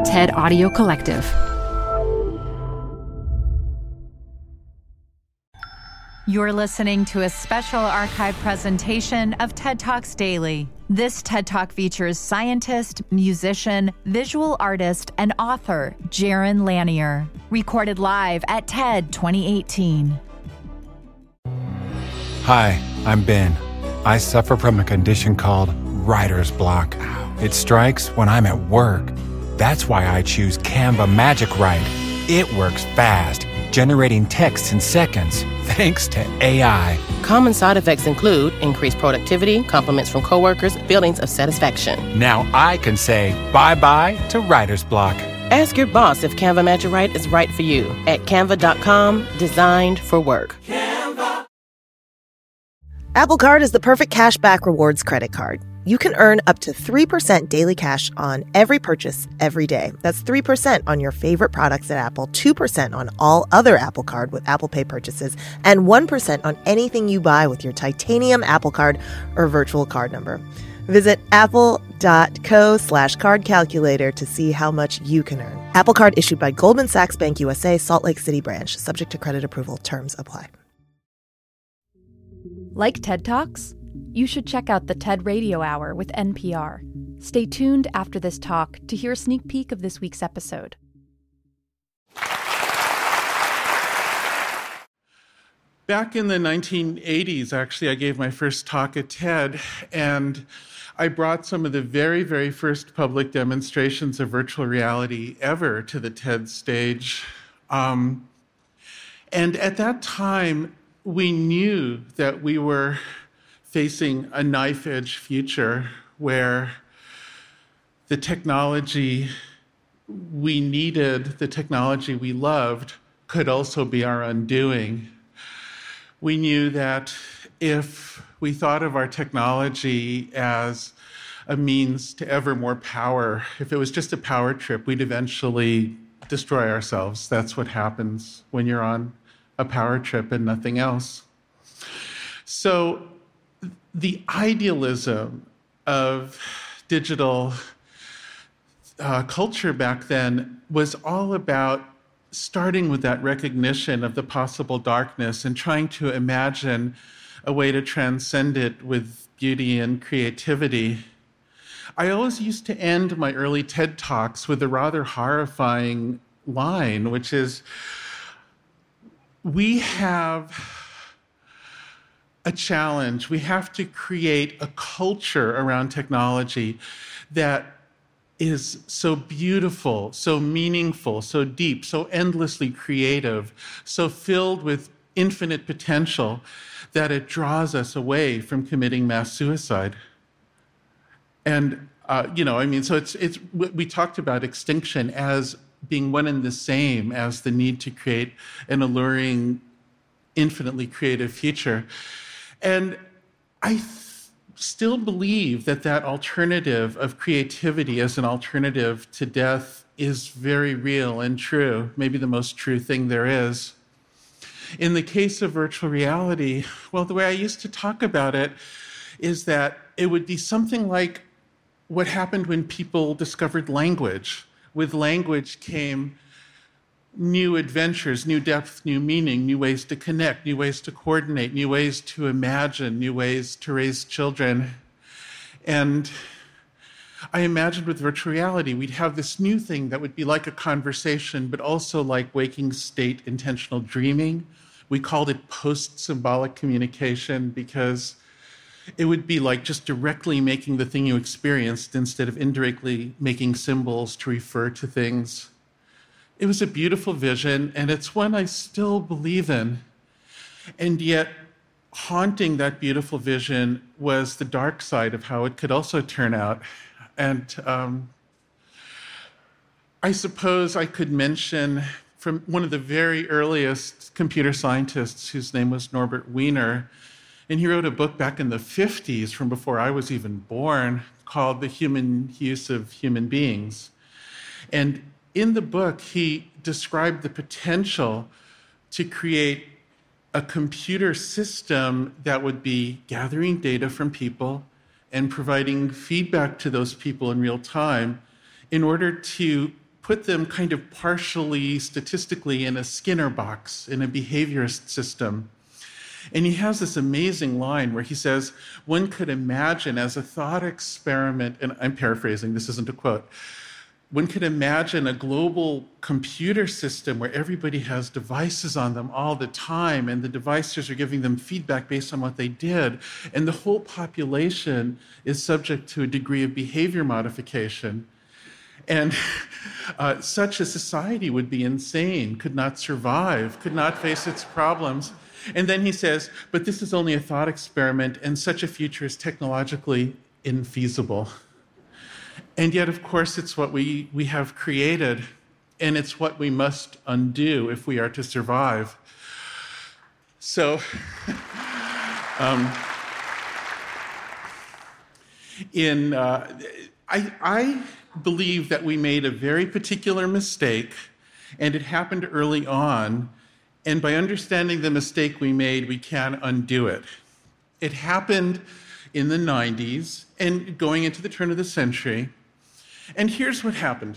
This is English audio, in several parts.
TED Audio Collective. You're listening to a special archive presentation of TED Talks Daily. This TED Talk features scientist, musician, visual artist, and author Jaron Lanier. Recorded live at TED 2018. Hi, I'm Ben. I suffer from a condition called writer's block. It strikes when I'm at work. That's why I choose Canva Magic Write. It works fast, generating text in seconds, thanks to AI. Common side effects include increased productivity, compliments from coworkers, feelings of satisfaction. Now I can say bye-bye to writer's block. Ask your boss if Canva Magic Write is right for you at canva.com, designed for work. Canva. Apple Card is the perfect cash back rewards credit card. You can earn up to 3% daily cash on every purchase every day. That's 3% on your favorite products at Apple, 2% on all other Apple Card with Apple Pay purchases, and 1% on anything you buy with your titanium Apple Card or virtual card number. Visit apple.co/card calculator to see how much you can earn. Apple Card issued by Goldman Sachs Bank USA, Salt Lake City branch. Subject to credit approval. Terms apply. Like TED Talks? You should check out the TED Radio Hour with NPR. Stay tuned after this talk to hear a sneak peek of this week's episode. Back in the 1980s, actually, I gave my first talk at TED, and I brought some of the very, very first public demonstrations of virtual reality ever to the TED stage. And at that time, we knew that we were facing a knife-edge future where the technology we needed, the technology we loved, could also be our undoing. We knew that if we thought of our technology as a means to ever more power, if it was just a power trip, we'd eventually destroy ourselves. That's what happens when you're on a power trip and nothing else. So the idealism of digital culture back then was all about starting with that recognition of the possible darkness and trying to imagine a way to transcend it with beauty and creativity. I always used to end my early TED Talks with a rather horrifying line, which is, we have a challenge. We have to create a culture around technology that is so beautiful, so meaningful, so deep, so endlessly creative, so filled with infinite potential that it draws us away from committing mass suicide. And, so it's we talked about extinction as being one and the same as the need to create an alluring, infinitely creative future. And I still believe that alternative of creativity as an alternative to death is very real and true, maybe the most true thing there is. In the case of virtual reality, well, the way I used to talk about it is that it would be something like what happened when people discovered language. With language came new adventures, new depth, new meaning, new ways to connect, new ways to coordinate, new ways to imagine, new ways to raise children. And I imagined with virtual reality, we'd have this new thing that would be like a conversation, but also like waking state intentional dreaming. We called it post-symbolic communication because it would be like just directly making the thing you experienced instead of indirectly making symbols to refer to things. It was a beautiful vision, and it's one I still believe in. And yet, haunting that beautiful vision was the dark side of how it could also turn out. And I suppose I could mention from one of the very earliest computer scientists, whose name was Norbert Wiener, and he wrote a book back in the 50s, from before I was even born, called The Human Use of Human Beings. And in the book, he described the potential to create a computer system that would be gathering data from people and providing feedback to those people in real time in order to put them kind of partially statistically in a Skinner box, in a behaviorist system. And he has this amazing line where he says, one could imagine as a thought experiment, and I'm paraphrasing, this isn't a quote, one could imagine a global computer system where everybody has devices on them all the time, and the devices are giving them feedback based on what they did, and the whole population is subject to a degree of behavior modification. And such a society would be insane, could not survive, could not face its problems. And then he says, but this is only a thought experiment, and such a future is technologically infeasible. And yet, of course, it's what we have created, and it's what we must undo if we are to survive. So, I believe that we made a very particular mistake, and it happened early on, and by understanding the mistake we made, we can undo it. It happened in the 90s and going into the turn of the century. And here's what happened.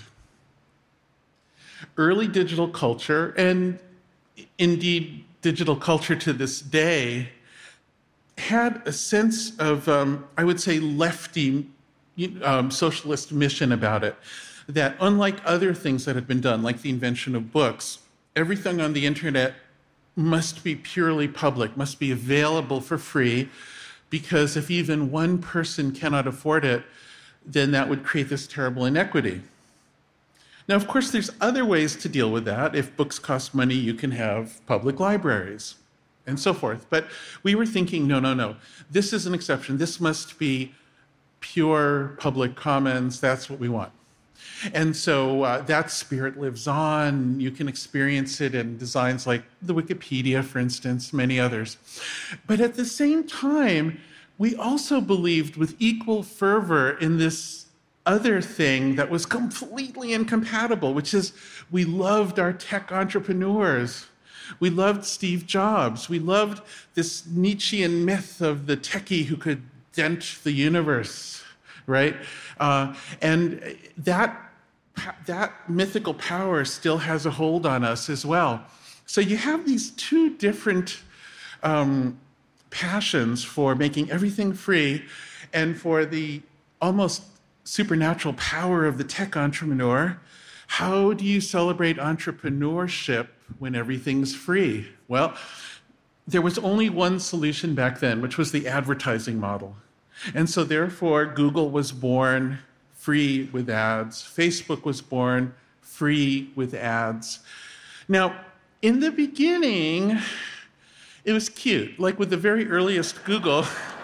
Early digital culture, and indeed digital culture to this day, had a sense of, I would say, lefty socialist mission about it, that unlike other things that had been done, like the invention of books, everything on the internet must be purely public, must be available for free, because if even one person cannot afford it, then that would create this terrible inequity. Now, of course, there's other ways to deal with that. If books cost money, you can have public libraries and so forth. But we were thinking, no. This is an exception. This must be pure public commons. That's what we want. And so that spirit lives on. You can experience it in designs like the Wikipedia, for instance, many others. But at the same time, we also believed with equal fervor in this other thing that was completely incompatible, which is we loved our tech entrepreneurs. We loved Steve Jobs. We loved this Nietzschean myth of the techie who could dent the universe, right? And that mythical power still has a hold on us as well. So you have these two different passions for making everything free and for the almost supernatural power of the tech entrepreneur. How do you celebrate entrepreneurship when everything's free? Well, there was only one solution back then, which was the advertising model. And so therefore, Google was born free with ads. Facebook was born free with ads. Now, in the beginning, it was cute. Like with the very earliest Google,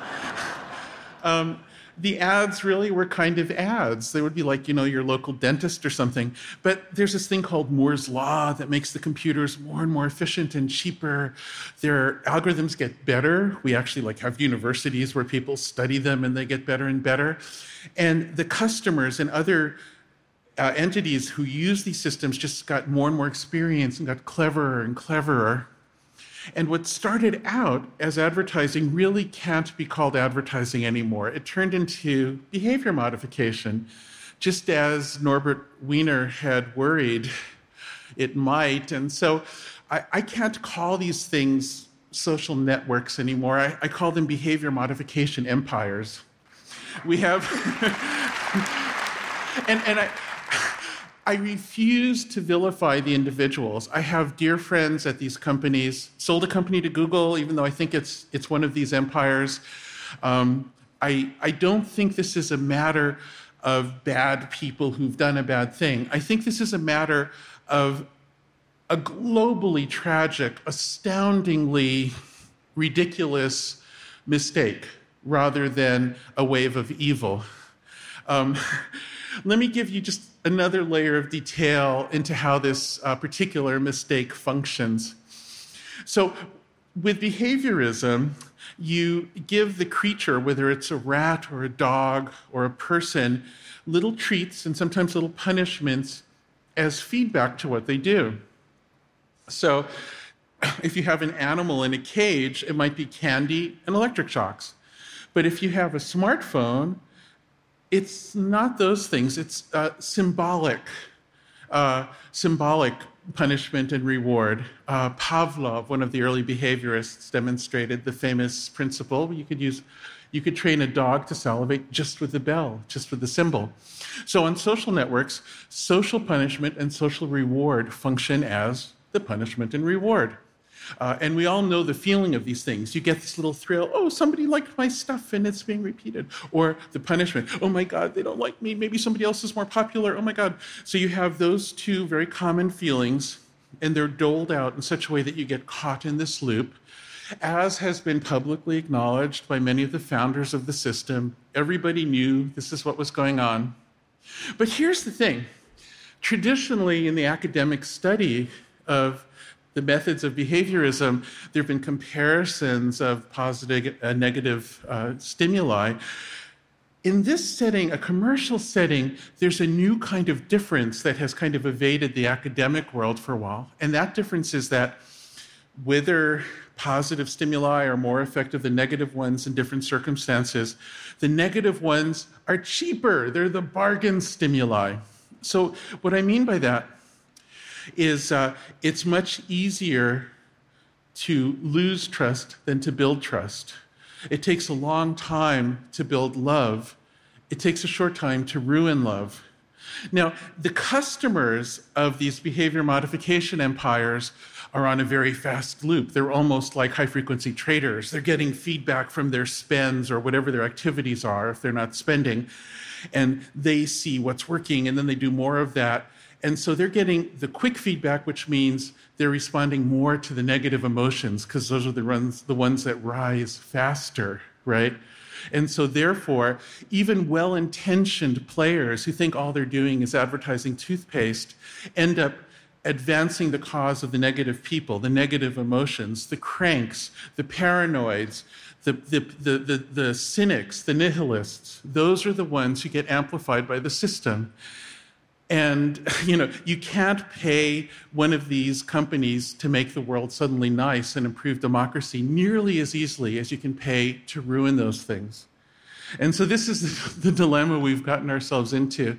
the ads really were kind of ads. They would be like, your local dentist or something. But there's this thing called Moore's Law that makes the computers more and more efficient and cheaper. Their algorithms get better. We actually have universities where people study them and they get better and better. And the customers and other entities who use these systems just got more and more experience and got cleverer and cleverer. And what started out as advertising really can't be called advertising anymore. It turned into behavior modification, just as Norbert Wiener had worried it might. And so I can't call these things social networks anymore. I call them behavior modification empires. We have, and I refuse to vilify the individuals. I have dear friends at these companies, sold a company to Google, even though I think it's one of these empires. I don't think this is a matter of bad people who've done a bad thing. I think this is a matter of a globally tragic, astoundingly ridiculous mistake rather than a wave of evil. Let me give you just another layer of detail into how this particular mistake functions. So with behaviorism, you give the creature, whether it's a rat or a dog or a person, little treats and sometimes little punishments as feedback to what they do. So if you have an animal in a cage, it might be candy and electric shocks. But if you have a smartphone, it's not those things. It's symbolic symbolic punishment and reward. Pavlov, one of the early behaviorists, demonstrated the famous principle. You could train a dog to salivate just with the bell, just with the symbol. So on social networks, social punishment and social reward function as the punishment and reward. And we all know the feeling of these things. You get this little thrill, oh, somebody liked my stuff and it's being repeated. Or the punishment, oh my God, they don't like me, maybe somebody else is more popular, oh my God. So you have those two very common feelings, and they're doled out in such a way that you get caught in this loop. As has been publicly acknowledged by many of the founders of the system, everybody knew this is what was going on. But here's the thing. Traditionally, in the academic study of the methods of behaviorism, there have been comparisons of positive and negative stimuli. In this setting, a commercial setting, there's a new kind of difference that has kind of evaded the academic world for a while. And that difference is that whether positive stimuli are more effective than negative ones in different circumstances, the negative ones are cheaper. They're the bargain stimuli. So what I mean by that is it's much easier to lose trust than to build trust. It takes a long time to build love. It takes a short time to ruin love. Now, the customers of these behavior modification empires are on a very fast loop. They're almost like high-frequency traders. They're getting feedback from their spends or whatever their activities are if they're not spending, and they see what's working, and then they do more of that. And so they're getting the quick feedback, which means they're responding more to the negative emotions because those are the ones that rise faster, right? And so therefore, even well-intentioned players who think all they're doing is advertising toothpaste end up advancing the cause of the negative people, the negative emotions, the cranks, the paranoids, the cynics, the nihilists. Those are the ones who get amplified by the system. And, you can't pay one of these companies to make the world suddenly nice and improve democracy nearly as easily as you can pay to ruin those things. And so this is the dilemma we've gotten ourselves into.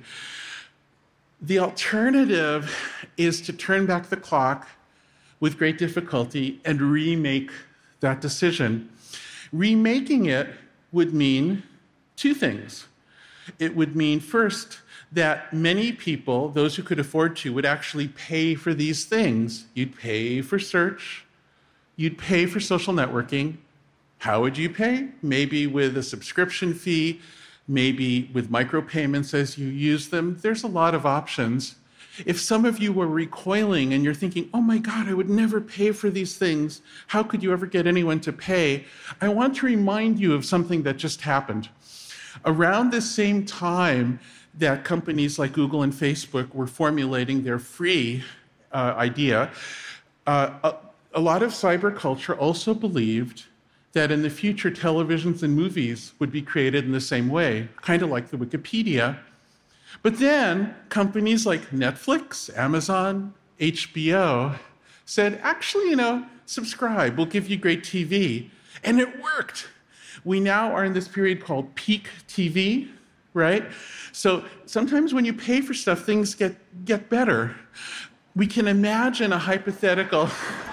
The alternative is to turn back the clock with great difficulty and remake that decision. Remaking it would mean two things. It would mean, first, that many people, those who could afford to, would actually pay for these things. You'd pay for search. You'd pay for social networking. How would you pay? Maybe with a subscription fee, maybe with micropayments as you use them. There's a lot of options. If some of you were recoiling and you're thinking, oh my God, I would never pay for these things, how could you ever get anyone to pay? I want to remind you of something that just happened. Around the same time that companies like Google and Facebook were formulating their free idea, a lot of cyber culture also believed that in the future, televisions and movies would be created in the same way, kind of like the Wikipedia. But then companies like Netflix, Amazon, HBO said, actually, subscribe, we'll give you great TV. And it worked. We now are in this period called peak TV, right? So sometimes when you pay for stuff, things get better. We can imagine a hypothetical...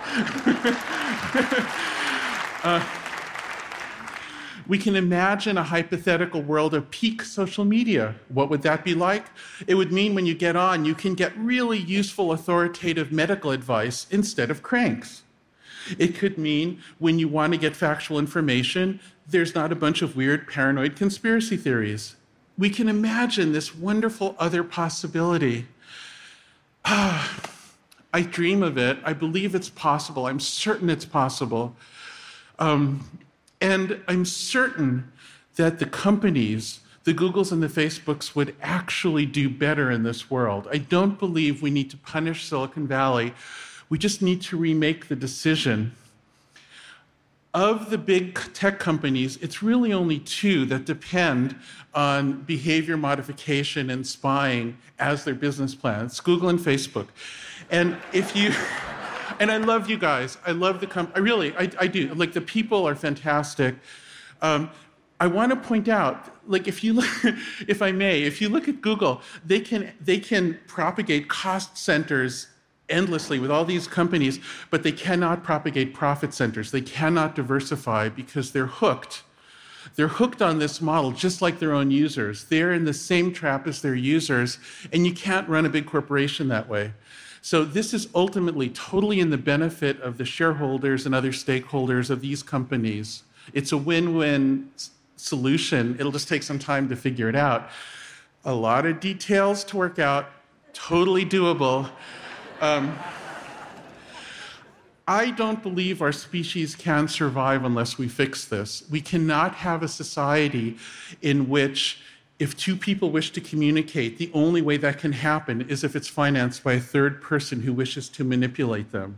We can imagine a hypothetical world of peak social media. What would that be like? It would mean when you get on, you can get really useful, authoritative medical advice instead of cranks. It could mean when you want to get factual information, there's not a bunch of weird paranoid conspiracy theories. We can imagine this wonderful other possibility. I dream of it. I believe it's possible. I'm certain it's possible. And I'm certain that the companies, the Googles and the Facebooks, would actually do better in this world. I don't believe we need to punish Silicon Valley. We just need to remake the decision. Of the big tech companies, it's really only two that depend on behavior modification and spying as their business plan. It's Google and Facebook. And if you... And I love you guys. I love the company. I do. Like, the people are fantastic. I want to point out, like, if you look, if I may, if you look at Google, they can propagate cost centers endlessly with all these companies, but they cannot propagate profit centers. They cannot diversify because they're hooked. They're hooked on this model just like their own users. They're in the same trap as their users, and you can't run a big corporation that way. So this is ultimately totally in the benefit of the shareholders and other stakeholders of these companies. It's a win-win solution. It'll just take some time to figure it out. A lot of details to work out, totally doable. I don't believe our species can survive unless we fix this. We cannot have a society in which, if two people wish to communicate, the only way that can happen is if it's financed by a third person who wishes to manipulate them.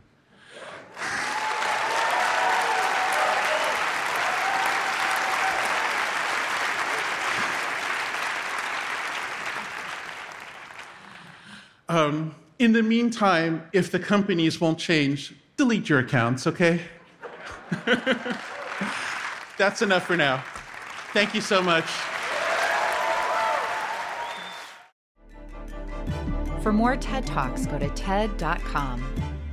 In the meantime, if the companies won't change, delete your accounts, okay? That's enough for now. Thank you so much. For more TED Talks, go to TED.com.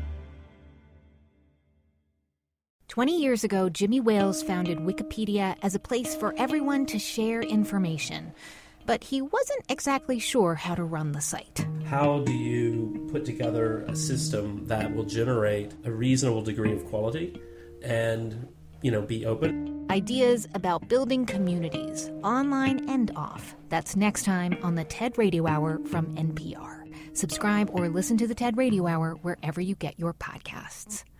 20 years ago, Jimmy Wales founded Wikipedia as a place for everyone to share information. But he wasn't exactly sure how to run the site. How do you put together a system that will generate a reasonable degree of quality and, be open? Ideas about building communities, online and off. That's next time on the TED Radio Hour from NPR. Subscribe or listen to the TED Radio Hour wherever you get your podcasts.